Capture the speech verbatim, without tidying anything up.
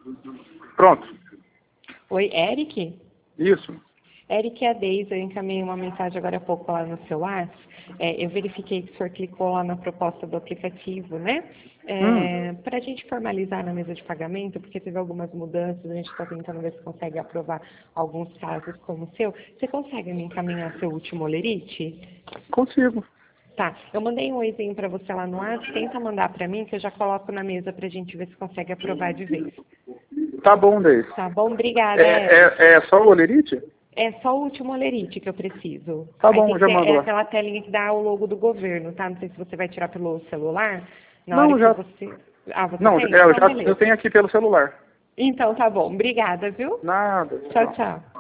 Pronto. Oi, Eric? Isso. Eric, é a Deise, eu encaminhei uma mensagem agora há pouco lá no seu WhatsApp. É, eu verifiquei que o senhor clicou lá na proposta do aplicativo, né? Hum. É, para a gente formalizar na mesa de pagamento, porque teve algumas mudanças, a gente está tentando ver se consegue aprovar alguns casos como o seu. Você consegue me encaminhar seu último olerite? Consigo. Tá, eu mandei um oizinho para você lá no WhatsApp, tenta mandar para mim que eu já coloco na mesa para a gente ver se consegue aprovar de vez. Tá bom, Deise. Tá bom? Obrigada, É, Eric. é, é só o olerite? É só o último olerite que eu preciso. Tá Aí bom, tem que já ser, mando é lá. aquela telinha que dá o logo do governo, tá? Não sei se você vai tirar pelo celular. Na hora Não, que já. você... Ah, você Não, tem? é, eu Então, já eu beleza. tenho aqui pelo celular. Então, tá bom. Obrigada, viu? Nada. Tchau, Tchau. tchau.